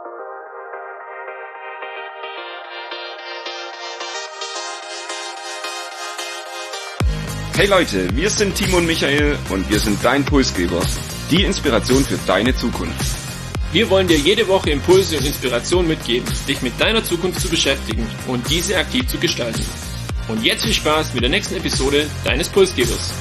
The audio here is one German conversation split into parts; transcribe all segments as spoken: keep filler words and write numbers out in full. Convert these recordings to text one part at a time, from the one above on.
Hey Leute, wir sind Timo und Michael und wir sind dein Pulsgeber, die Inspiration für deine Zukunft. Wir wollen dir jede Woche Impulse und Inspiration mitgeben, dich mit deiner Zukunft zu beschäftigen und diese aktiv zu gestalten. Und jetzt viel Spaß mit der nächsten Episode deines Pulsgebers.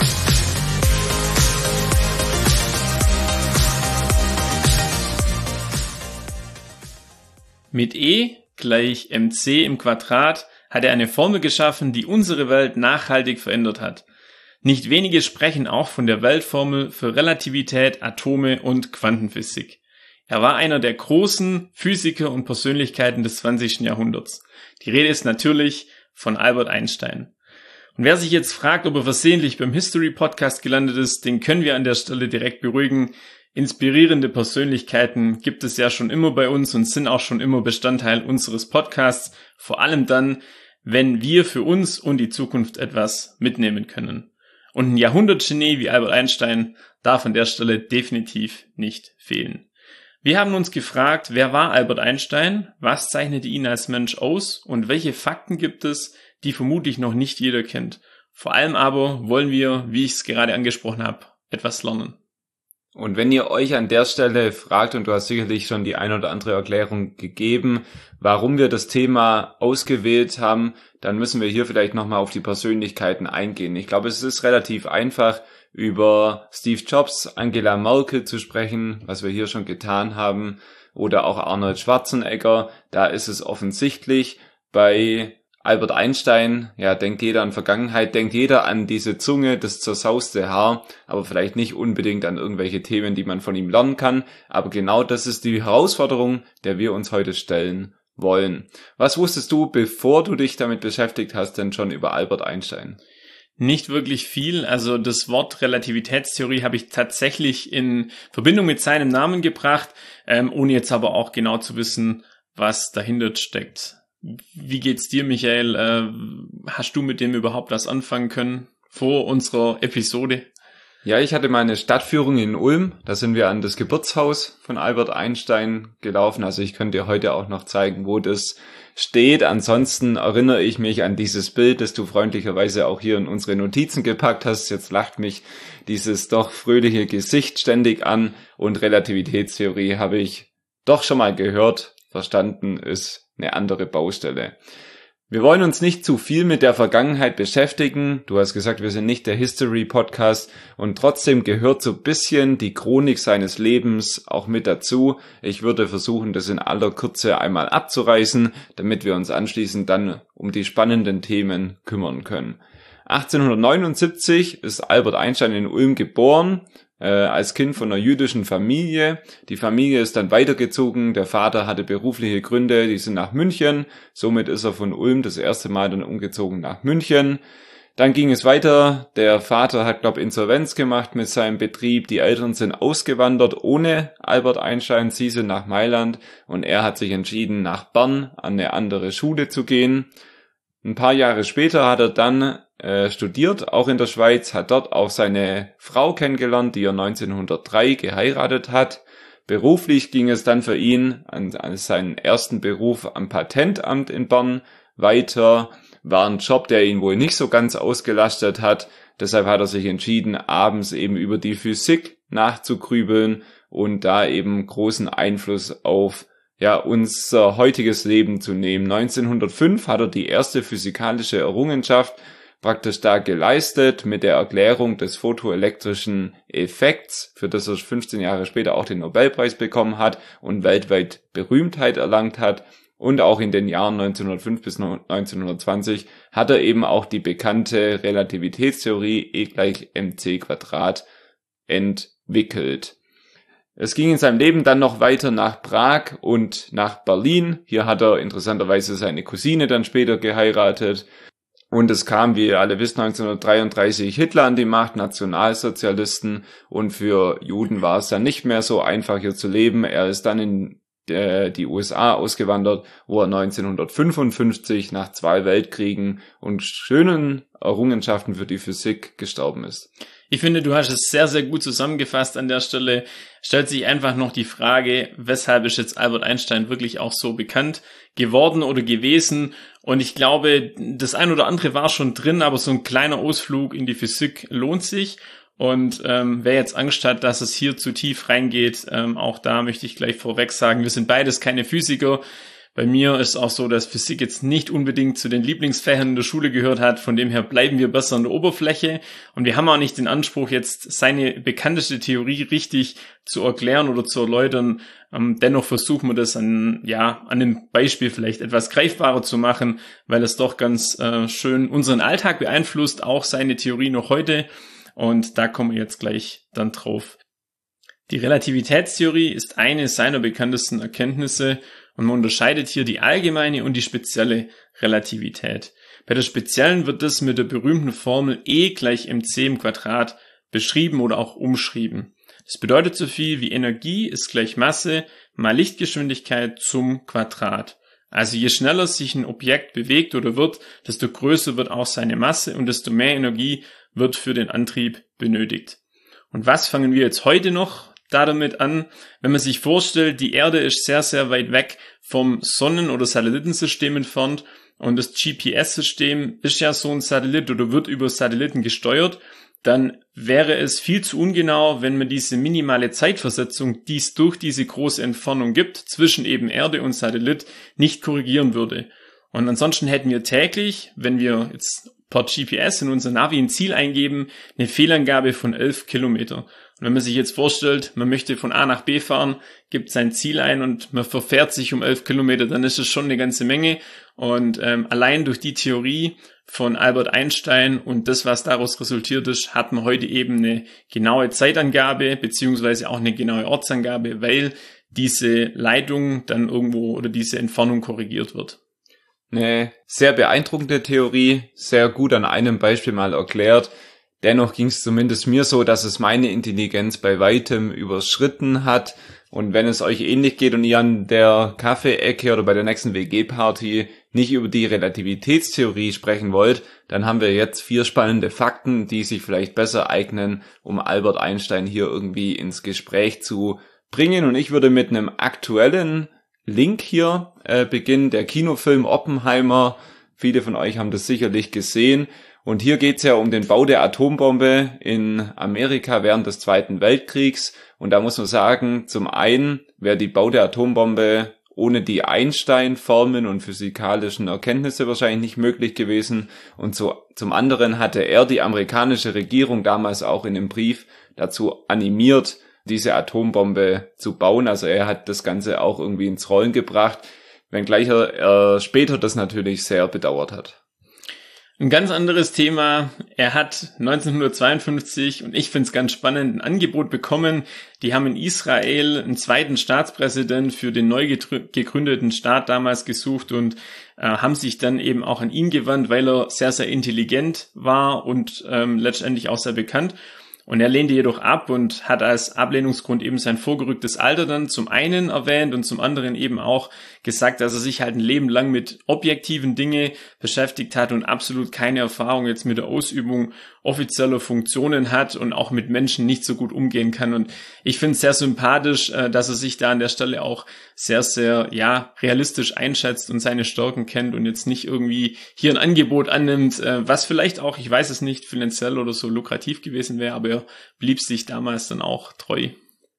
Mit E gleich mc im Quadrat hat er eine Formel geschaffen, die unsere Welt nachhaltig verändert hat. Nicht wenige sprechen auch von der Weltformel für Relativität, Atome und Quantenphysik. Er war einer der großen Physiker und Persönlichkeiten des zwanzigsten Jahrhunderts. Die Rede ist natürlich von Albert Einstein. Und wer sich jetzt fragt, ob er versehentlich beim History Podcast gelandet ist, den können wir an der Stelle direkt beruhigen. Inspirierende Persönlichkeiten gibt es ja schon immer bei uns und sind auch schon immer Bestandteil unseres Podcasts, vor allem dann, wenn wir für uns und die Zukunft etwas mitnehmen können. Und ein Jahrhundertgenie wie Albert Einstein darf an der Stelle definitiv nicht fehlen. Wir haben uns gefragt, wer war Albert Einstein, was zeichnete ihn als Mensch aus und welche Fakten gibt es, die vermutlich noch nicht jeder kennt. Vor allem aber wollen wir, wie ich es gerade angesprochen habe, etwas lernen. Und wenn ihr euch an der Stelle fragt, und du hast sicherlich schon die ein oder andere Erklärung gegeben, warum wir das Thema ausgewählt haben, dann müssen wir hier vielleicht nochmal auf die Persönlichkeiten eingehen. Ich glaube, es ist relativ einfach, über Steve Jobs, Angela Merkel zu sprechen, was wir hier schon getan haben, oder auch Arnold Schwarzenegger. Da ist es offensichtlich. Bei Albert Einstein, ja, denkt jeder an Vergangenheit, denkt jeder an diese Zunge, das zersauste Haar, aber vielleicht nicht unbedingt an irgendwelche Themen, die man von ihm lernen kann. Aber genau das ist die Herausforderung, der wir uns heute stellen wollen. Was wusstest du, bevor du dich damit beschäftigt hast, denn schon über Albert Einstein? Nicht wirklich viel. Also das Wort Relativitätstheorie habe ich tatsächlich in Verbindung mit seinem Namen gebracht, ähm, ohne jetzt aber auch genau zu wissen, was dahinter steckt. Wie geht's dir, Michael? Äh, hast du mit dem überhaupt was anfangen können vor unserer Episode? Ja, ich hatte mal eine Stadtführung in Ulm. Da sind wir an das Geburtshaus von Albert Einstein gelaufen. Also ich könnte dir heute auch noch zeigen, wo das steht. Ansonsten erinnere ich mich an dieses Bild, das du freundlicherweise auch hier in unsere Notizen gepackt hast. Jetzt lacht mich dieses doch fröhliche Gesicht ständig an. Und Relativitätstheorie habe ich doch schon mal gehört. Verstanden ist eine andere Baustelle. Wir wollen uns nicht zu viel mit der Vergangenheit beschäftigen. Du hast gesagt, wir sind nicht der History-Podcast und trotzdem gehört so ein bisschen die Chronik seines Lebens auch mit dazu. Ich würde versuchen, das in aller Kürze einmal abzureißen, damit wir uns anschließend dann um die spannenden Themen kümmern können. achtzehnhundertneunundsiebzig ist Albert Einstein in Ulm geboren, äh, als Kind von einer jüdischen Familie. Die Familie ist dann weitergezogen. Der Vater hatte berufliche Gründe, die sind nach München. Somit ist er von Ulm das erste Mal dann umgezogen nach München. Dann ging es weiter. Der Vater hat, glaube ich, Insolvenz gemacht mit seinem Betrieb. Die Eltern sind ausgewandert ohne Albert Einstein. Sie sind nach Mailand und er hat sich entschieden, nach Bern an eine andere Schule zu gehen. Ein paar Jahre später hat er dann äh, studiert, auch in der Schweiz, hat dort auch seine Frau kennengelernt, die er neunzehnhundertdrei geheiratet hat. Beruflich ging es dann für ihn an, an seinen ersten Beruf am Patentamt in Bern weiter. War ein Job, der ihn wohl nicht so ganz ausgelastet hat. Deshalb hat er sich entschieden, abends eben über die Physik nachzugrübeln und da eben großen Einfluss auf ja unser heutiges Leben zu nehmen. neunzehnhundertfünf hat er die erste physikalische Errungenschaft praktisch da geleistet mit der Erklärung des photoelektrischen Effekts, für das er fünfzehn Jahre später auch den Nobelpreis bekommen hat und weltweit Berühmtheit erlangt hat. Und auch in den Jahren neunzehnhundertfünf bis neunzehnhundertzwanzig hat er eben auch die bekannte Relativitätstheorie E gleich mc Quadrat entwickelt. Es ging in seinem Leben dann noch weiter nach Prag und nach Berlin. Hier hat er interessanterweise seine Cousine dann später geheiratet. Und es kam, wie ihr alle wisst, neunzehnhundertdreiunddreißig Hitler an die Macht, Nationalsozialisten. Und für Juden war es dann nicht mehr so einfach, hier zu leben. Er ist dann in äh, die U S A ausgewandert, wo er neunzehnhundertfünfundfünfzig nach zwei Weltkriegen und schönen Errungenschaften für die Physik gestorben ist. Ich finde, du hast es sehr, sehr gut zusammengefasst an der Stelle. Stellt sich einfach noch die Frage, weshalb ist jetzt Albert Einstein wirklich auch so bekannt geworden oder gewesen? Und ich glaube, das ein oder andere war schon drin, aber so ein kleiner Ausflug in die Physik lohnt sich. Und ähm, wer jetzt Angst hat, dass es hier zu tief reingeht, ähm, auch da möchte ich gleich vorweg sagen, wir sind beides keine Physiker. Bei mir ist auch so, dass Physik jetzt nicht unbedingt zu den Lieblingsfächern in der Schule gehört hat. Von dem her bleiben wir besser an der Oberfläche. Und wir haben auch nicht den Anspruch, jetzt seine bekannteste Theorie richtig zu erklären oder zu erläutern. Ähm, dennoch versuchen wir das an, ja, an einem Beispiel vielleicht etwas greifbarer zu machen, weil es doch ganz äh, schön unseren Alltag beeinflusst, auch seine Theorie noch heute. Und da kommen wir jetzt gleich dann drauf. Die Relativitätstheorie ist eine seiner bekanntesten Erkenntnisse. Und man unterscheidet hier die allgemeine und die spezielle Relativität. Bei der speziellen wird das mit der berühmten Formel E gleich mc im Quadrat beschrieben oder auch umschrieben. Das bedeutet so viel wie Energie ist gleich Masse mal Lichtgeschwindigkeit zum Quadrat. Also je schneller sich ein Objekt bewegt oder wird, desto größer wird auch seine Masse und desto mehr Energie wird für den Antrieb benötigt. Und was fangen wir jetzt heute noch da damit an, wenn man sich vorstellt, die Erde ist sehr, sehr weit weg vom Sonnen- oder Satellitensystem entfernt und das G P S-System ist ja so ein Satellit oder wird über Satelliten gesteuert, dann wäre es viel zu ungenau, wenn man diese minimale Zeitversetzung, die es durch diese große Entfernung gibt, zwischen eben Erde und Satellit, nicht korrigieren würde. Und ansonsten hätten wir täglich, wenn wir jetzt per G P S in unser Navi ein Ziel eingeben, eine Fehlangabe von elf Kilometer. Und wenn man sich jetzt vorstellt, man möchte von A nach B fahren, gibt sein Ziel ein und man verfährt sich um elf Kilometer, dann ist es schon eine ganze Menge. Und ähm, allein durch die Theorie von Albert Einstein und das, was daraus resultiert ist, hat man heute eben eine genaue Zeitangabe beziehungsweise auch eine genaue Ortsangabe, weil diese Leitung dann irgendwo oder diese Entfernung korrigiert wird. Eine sehr beeindruckende Theorie, sehr gut an einem Beispiel mal erklärt. Dennoch ging es zumindest mir so, dass es meine Intelligenz bei weitem überschritten hat. Und wenn es euch ähnlich geht und ihr an der Kaffeeecke oder bei der nächsten W G-Party nicht über die Relativitätstheorie sprechen wollt, dann haben wir jetzt vier spannende Fakten, die sich vielleicht besser eignen, um Albert Einstein hier irgendwie ins Gespräch zu bringen. Und ich würde mit einem aktuellen Link hier äh, beginnen, der Kinofilm Oppenheimer. Viele von euch haben das sicherlich gesehen. Und hier geht's ja um den Bau der Atombombe in Amerika während des Zweiten Weltkriegs. Und da muss man sagen, zum einen wäre die Bau der Atombombe ohne die Einstein-Formeln und physikalischen Erkenntnisse wahrscheinlich nicht möglich gewesen. Und so, zum anderen hatte er die amerikanische Regierung damals auch in einem Brief dazu animiert, diese Atombombe zu bauen. Also er hat das Ganze auch irgendwie ins Rollen gebracht, wenngleich er, er später das natürlich sehr bedauert hat. Ein ganz anderes Thema. Er hat neunzehnhundertzweiundfünfzig, und ich finde es ganz spannend, ein Angebot bekommen. Die haben in Israel einen zweiten Staatspräsident für den neu gegründeten Staat damals gesucht und äh, haben sich dann eben auch an ihn gewandt, weil er sehr, sehr intelligent war und ähm, letztendlich auch sehr bekannt. Und er lehnte jedoch ab und hat als Ablehnungsgrund eben sein vorgerücktes Alter dann zum einen erwähnt und zum anderen eben auch gesagt, dass er sich halt ein Leben lang mit objektiven Dingen beschäftigt hat und absolut keine Erfahrung jetzt mit der Ausübung offizieller Funktionen hat und auch mit Menschen nicht so gut umgehen kann. Und ich finde es sehr sympathisch, dass er sich da an der Stelle auch sehr, sehr, ja, realistisch einschätzt und seine Stärken kennt und jetzt nicht irgendwie hier ein Angebot annimmt, was vielleicht auch, ich weiß es nicht, finanziell oder so lukrativ gewesen wäre, aber er blieb sich damals dann auch treu.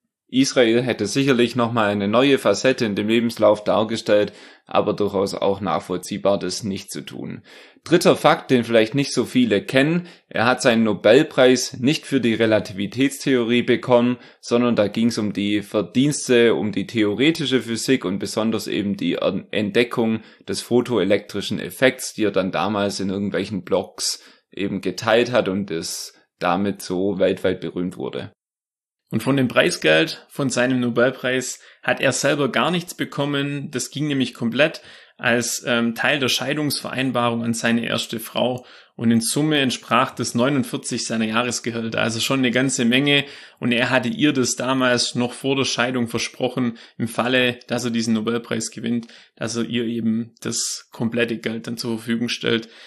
Israel hätte sicherlich nochmal eine neue Facette in dem Lebenslauf dargestellt, aber durchaus auch nachvollziehbar, das nicht zu tun. Dritter Fakt, den vielleicht nicht so viele kennen: Er hat seinen Nobelpreis nicht für die Relativitätstheorie bekommen, sondern da ging es um die Verdienste, um die theoretische Physik und besonders eben die Entdeckung des photoelektrischen Effekts, die er dann damals in irgendwelchen Blogs eben geteilt hat und es damit so weltweit berühmt wurde. Und von dem Preisgeld, von seinem Nobelpreis, hat er selber gar nichts bekommen. Das ging nämlich komplett als ähm, Teil der Scheidungsvereinbarung an seine erste Frau. Und in Summe entsprach das neunundvierzig seiner Jahresgehälter, also schon eine ganze Menge. Und er hatte ihr das damals noch vor der Scheidung versprochen, im Falle, dass er diesen Nobelpreis gewinnt, dass er ihr eben das komplette Geld dann zur Verfügung stellt.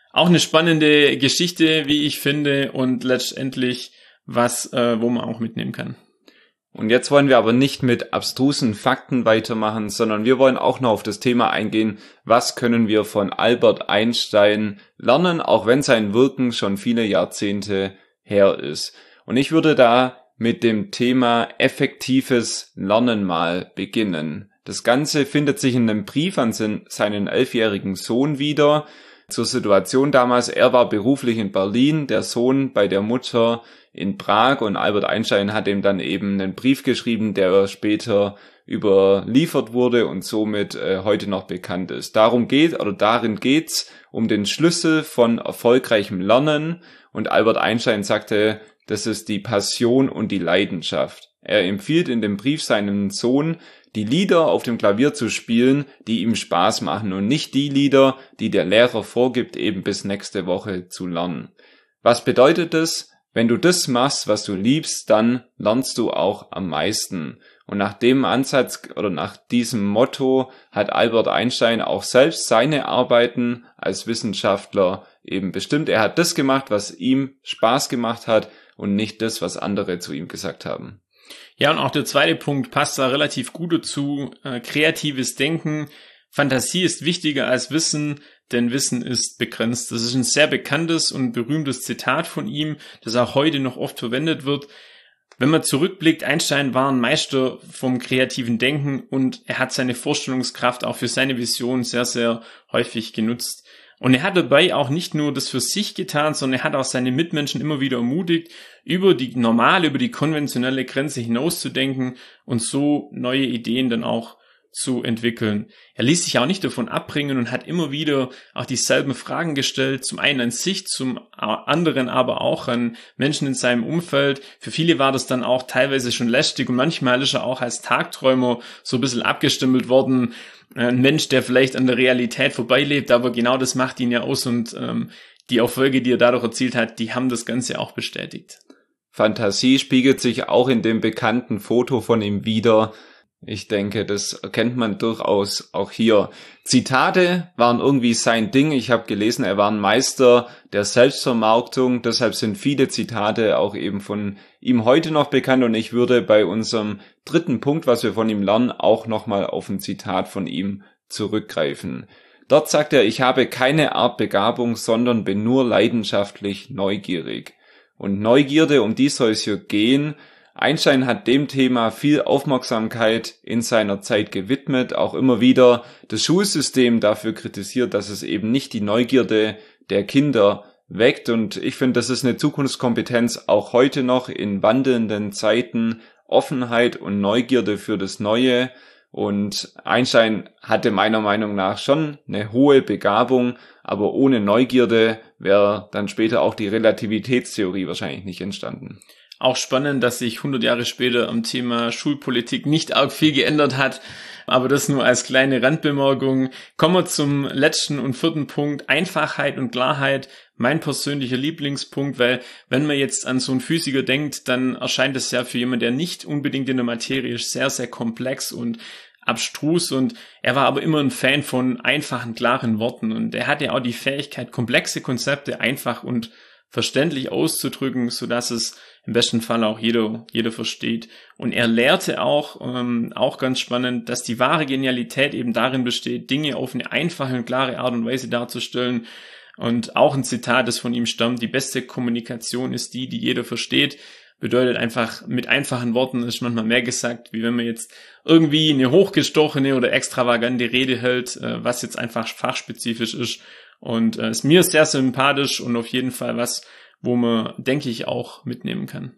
Auch eine spannende Geschichte, wie ich finde, und letztendlich was, äh, wo man auch mitnehmen kann. Und jetzt wollen wir aber nicht mit abstrusen Fakten weitermachen, sondern wir wollen auch noch auf das Thema eingehen, was können wir von Albert Einstein lernen, auch wenn sein Wirken schon viele Jahrzehnte her ist. Und ich würde da mit dem Thema effektives Lernen mal beginnen. Das Ganze findet sich in einem Brief an seinen elfjährigen Sohn wieder. Zur Situation damals, er war beruflich in Berlin, der Sohn bei der Mutter in Prag, und Albert Einstein hat ihm dann eben einen Brief geschrieben, der später überliefert wurde und somit äh, heute noch bekannt ist. Darum geht, oder darin geht's um den Schlüssel von erfolgreichem Lernen, und Albert Einstein sagte, das ist die Passion und die Leidenschaft. Er empfiehlt in dem Brief seinem Sohn, die Lieder auf dem Klavier zu spielen, die ihm Spaß machen, und nicht die Lieder, die der Lehrer vorgibt, eben bis nächste Woche zu lernen. Was bedeutet das? Wenn du das machst, was du liebst, dann lernst du auch am meisten. Und nach dem Ansatz oder nach diesem Motto hat Albert Einstein auch selbst seine Arbeiten als Wissenschaftler eben bestimmt. Er hat das gemacht, was ihm Spaß gemacht hat, und nicht das, was andere zu ihm gesagt haben. Ja, und auch der zweite Punkt passt da relativ gut dazu. Äh, kreatives Denken. Fantasie ist wichtiger als Wissen, denn Wissen ist begrenzt. Das ist ein sehr bekanntes und berühmtes Zitat von ihm, das auch heute noch oft verwendet wird. Wenn man zurückblickt, Einstein war ein Meister vom kreativen Denken, und er hat seine Vorstellungskraft auch für seine Vision sehr, sehr häufig genutzt. Und er hat dabei auch nicht nur das für sich getan, sondern er hat auch seine Mitmenschen immer wieder ermutigt, über die normale, über die konventionelle Grenze hinauszudenken und so neue Ideen dann auch zu entwickeln. Er ließ sich auch nicht davon abbringen und hat immer wieder auch dieselben Fragen gestellt, zum einen an sich, zum anderen aber auch an Menschen in seinem Umfeld. Für viele war das dann auch teilweise schon lästig, und manchmal ist er auch als Tagträumer so ein bisschen abgestempelt worden. Ein Mensch, der vielleicht an der Realität vorbeilebt, aber genau das macht ihn ja aus, und ähm, die Erfolge, die er dadurch erzielt hat, die haben das Ganze auch bestätigt. Fantasie spiegelt sich auch in dem bekannten Foto von ihm wider. Ich denke, das erkennt man durchaus auch hier. Zitate waren irgendwie sein Ding. Ich habe gelesen, er war ein Meister der Selbstvermarktung. Deshalb sind viele Zitate auch eben von ihm heute noch bekannt. Und ich würde bei unserem dritten Punkt, was wir von ihm lernen, auch nochmal auf ein Zitat von ihm zurückgreifen. Dort sagt er, ich habe keine Art Begabung, sondern bin nur leidenschaftlich neugierig. Und Neugierde, um die soll es hier gehen. Einstein hat dem Thema viel Aufmerksamkeit in seiner Zeit gewidmet, auch immer wieder das Schulsystem dafür kritisiert, dass es eben nicht die Neugierde der Kinder weckt. Und ich finde, das ist eine Zukunftskompetenz auch heute noch in wandelnden Zeiten, Offenheit und Neugierde für das Neue. Und Einstein hatte meiner Meinung nach schon eine hohe Begabung, aber ohne Neugierde wäre dann später auch die Relativitätstheorie wahrscheinlich nicht entstanden. Auch spannend, dass sich hundert Jahre später am Thema Schulpolitik nicht arg viel geändert hat, aber das nur als kleine Randbemerkung. Kommen wir zum letzten und vierten Punkt, Einfachheit und Klarheit. Mein persönlicher Lieblingspunkt, weil wenn man jetzt an so einen Physiker denkt, dann erscheint es ja für jemanden, der nicht unbedingt in der Materie ist, sehr, sehr komplex und abstrus, und er war aber immer ein Fan von einfachen, klaren Worten, und er hatte auch die Fähigkeit, komplexe Konzepte einfach und verständlich auszudrücken, so dass es im besten Fall auch jeder jeder versteht. Und er lehrte auch, ähm, auch ganz spannend, dass die wahre Genialität eben darin besteht, Dinge auf eine einfache und klare Art und Weise darzustellen. Und auch ein Zitat, das von ihm stammt: Die beste Kommunikation ist die, die jeder versteht. Bedeutet einfach, mit einfachen Worten ist manchmal mehr gesagt, wie wenn man jetzt irgendwie eine hochgestochene oder extravagante Rede hält, äh, was jetzt einfach fachspezifisch ist. Und äh, ist mir sehr sympathisch und auf jeden Fall was, wo man, denke ich, auch mitnehmen kann.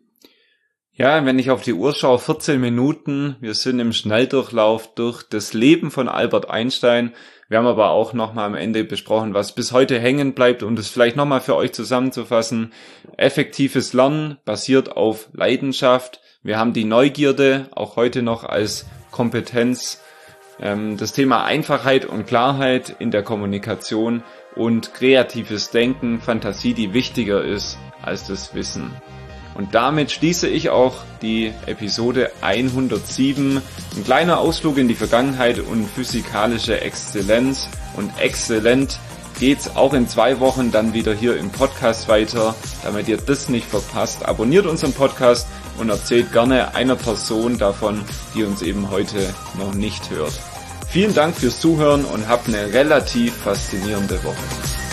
Ja, wenn ich auf die Uhr schaue, vierzehn Minuten, wir sind im Schnelldurchlauf durch das Leben von Albert Einstein. Wir haben aber auch nochmal am Ende besprochen, was bis heute hängen bleibt, um das vielleicht nochmal für euch zusammenzufassen. Effektives Lernen basiert auf Leidenschaft. Wir haben die Neugierde, auch heute noch als Kompetenz. Das Thema Einfachheit und Klarheit in der Kommunikation und kreatives Denken, Fantasie, die wichtiger ist als das Wissen. Und damit schließe ich auch die Episode hundertsieben. Ein kleiner Ausflug in die Vergangenheit und physikalische Exzellenz und exzellent geht's auch in zwei Wochen dann wieder hier im Podcast weiter. Damit ihr das nicht verpasst, abonniert unseren Podcast und erzählt gerne einer Person davon, die uns eben heute noch nicht hört. Vielen Dank fürs Zuhören und habt eine relativ faszinierende Woche.